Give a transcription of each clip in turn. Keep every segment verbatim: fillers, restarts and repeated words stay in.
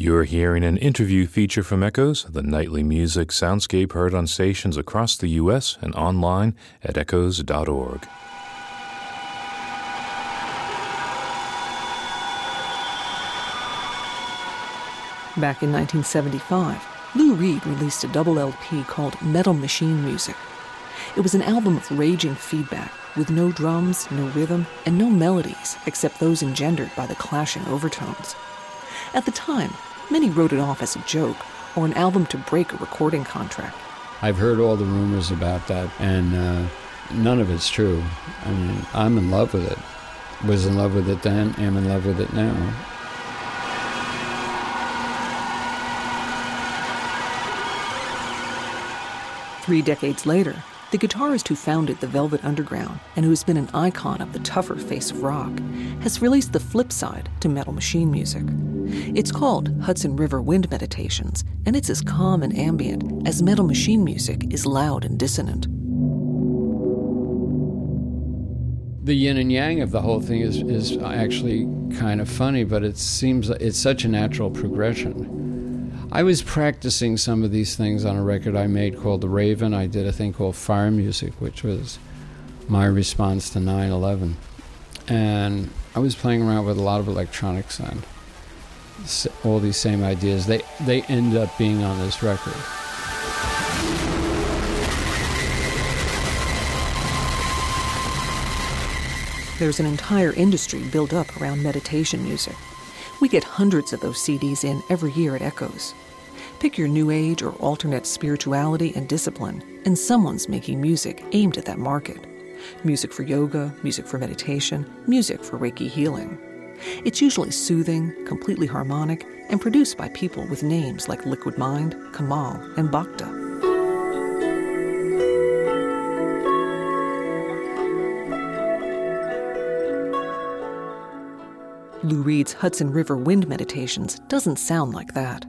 You're hearing an interview feature from Echoes, the nightly music soundscape heard on stations across the U S and online at echoes dot org. Back in nineteen seventy-five, Lou Reed released a double L P called Metal Machine Music. It was an album of raging feedback, with no drums, no rhythm, and no melodies except those engendered by the clashing overtones. At the time, many wrote it off as a joke or an album to break a recording contract. I've heard all the rumors about that, and uh, none of it's true. I mean, I'm in love with it. Was in love with it then, am in love with it now. Three decades later, the guitarist who founded the Velvet Underground and who's been an icon of the tougher face of rock has released the flip side to Metal Machine Music. It's called Hudson River Wind Meditations, and it's as calm and ambient as Metal Machine Music is loud and dissonant. The yin and yang of the whole thing is, is actually kind of funny, but it seems it's such a natural progression. I was practicing some of these things on a record I made called The Raven. I did a thing called Fire Music, which was my response to nine eleven. And I was playing around with a lot of electronics and all these same ideas. They, they end up being on this record. There's an entire industry built up around meditation music. We get hundreds of those C Ds in every year at Echoes. Pick your new age or alternate spirituality and discipline, and someone's making music aimed at that market. Music for yoga, music for meditation, music for Reiki healing. It's usually soothing, completely harmonic, and produced by people with names like Liquid Mind, Kamal, and Bhakta. Lou Reed's Hudson River Wind Meditations doesn't sound like that.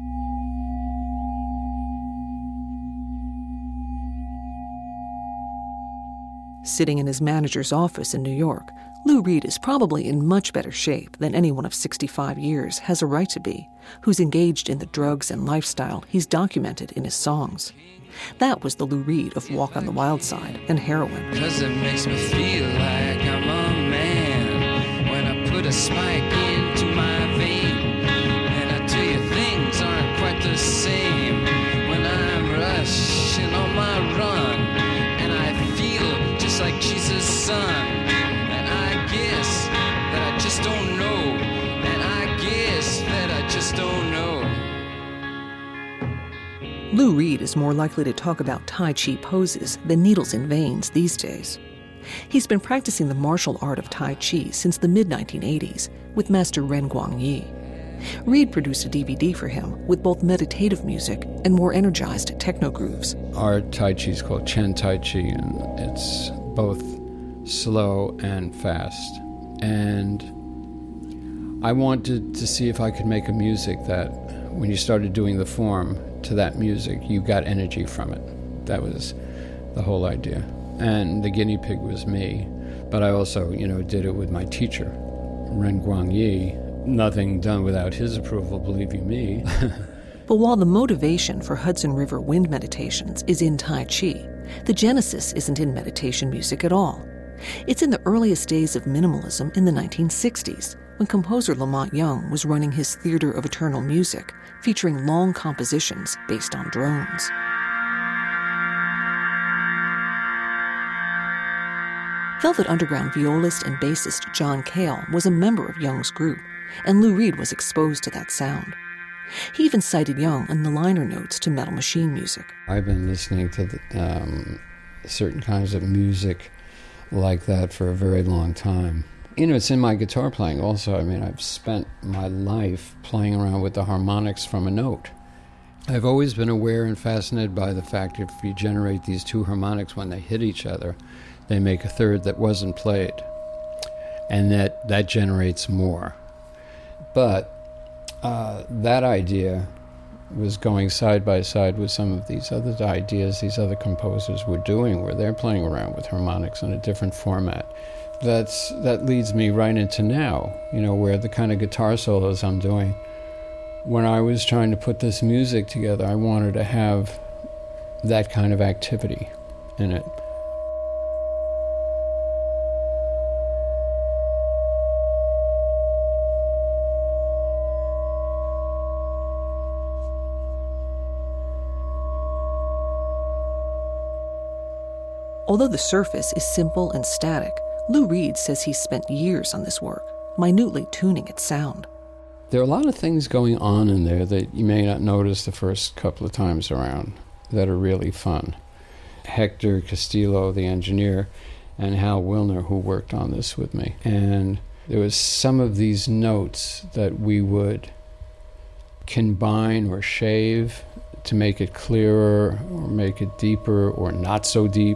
Sitting in his manager's office in New York, Lou Reed is probably in much better shape than anyone of sixty-five years has a right to be, who's engaged in the drugs and lifestyle he's documented in his songs. That was the Lou Reed of Walk on the Wild Side and Heroin. 'Cause it makes me feel like I'm a man when I put a spike into my vein. And I tell you, things aren't quite the same when I'm rushing on my run. And I feel just like Jesus' son. And I guess that I just don't know. And I guess that I just don't know. Lou Reed is more likely to talk about Tai Chi poses than needles in veins these days. He's been practicing the martial art of Tai Chi since the mid nineteen eighties with Master Ren Guangyi. Reed produced a D V D for him with both meditative music and more energized techno grooves. Our Tai Chi is called Chen Tai Chi, and it's both slow and fast. And I wanted to see if I could make a music that, when you started doing the form to that music, you got energy from it. That was the whole idea. And the guinea pig was me. But I also, you know, did it with my teacher, Ren Guangyi. Nothing done without his approval, believe you me. But while the motivation for Hudson River Wind Meditations is in Tai Chi, the genesis isn't in meditation music at all. It's in the earliest days of minimalism in the nineteen sixties, when composer Lamont Young was running his Theater of Eternal Music, featuring long compositions based on drones. Velvet Underground violist and bassist John Cale was a member of Young's group, and Lou Reed was exposed to that sound. He even cited Young in the liner notes to Metal Machine Music. I've been listening to the, um, certain kinds of music like that for a very long time. You know, it's in my guitar playing also. I mean, I've spent my life playing around with the harmonics from a note. I've always been aware and fascinated by the fact if you generate these two harmonics, when they hit each other, they make a third that wasn't played. And that, that generates more. But uh, that idea was going side by side with some of these other ideas these other composers were doing, where they're playing around with harmonics in a different format. That's, that leads me right into now, you know, where the kind of guitar solos I'm doing when I was trying to put this music together, I wanted to have that kind of activity in it. Although the surface is simple and static, Lou Reed says he's spent years on this work, minutely tuning its sound. There are a lot of things going on in there that you may not notice the first couple of times around that are really fun. Hector Castillo, the engineer, and Hal Wilner, who worked on this with me. And there was some of these notes that we would combine or shave to make it clearer or make it deeper or not so deep.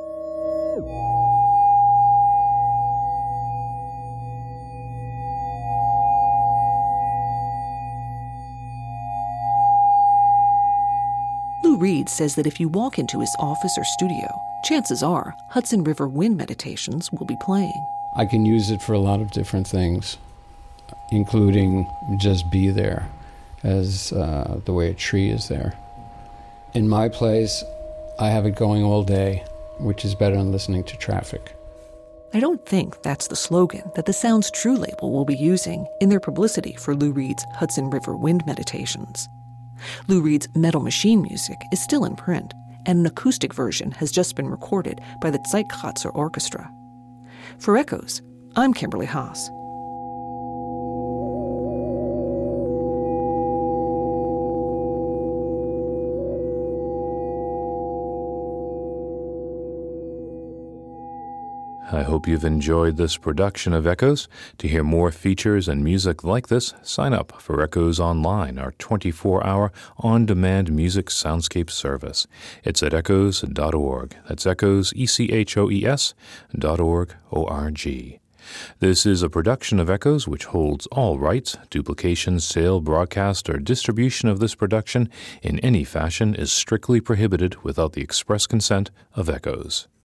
Lou Reed says that if you walk into his office or studio, chances are Hudson River Wind Meditations will be playing. I can use it for a lot of different things, including just be there, as uh, the way a tree is there. In my place, I have it going all day, which is better than listening to traffic. I don't think that's the slogan that the Sounds True label will be using in their publicity for Lou Reed's Hudson River Wind Meditations. Lou Reed's Metal Machine music is still in print, and an acoustic version has just been recorded by the Zeitkratzer Orchestra. For Echoes, I'm Kimberly Haas. I hope you've enjoyed this production of Echoes. To hear more features and music like this, sign up for Echoes Online, our twenty-four hour on-demand music soundscape service. It's at echoes dot org. That's Echoes, E C H O E S, dot org, O R G. This is a production of Echoes which holds all rights. Duplication, sale, broadcast, or distribution of this production in any fashion is strictly prohibited without the express consent of Echoes.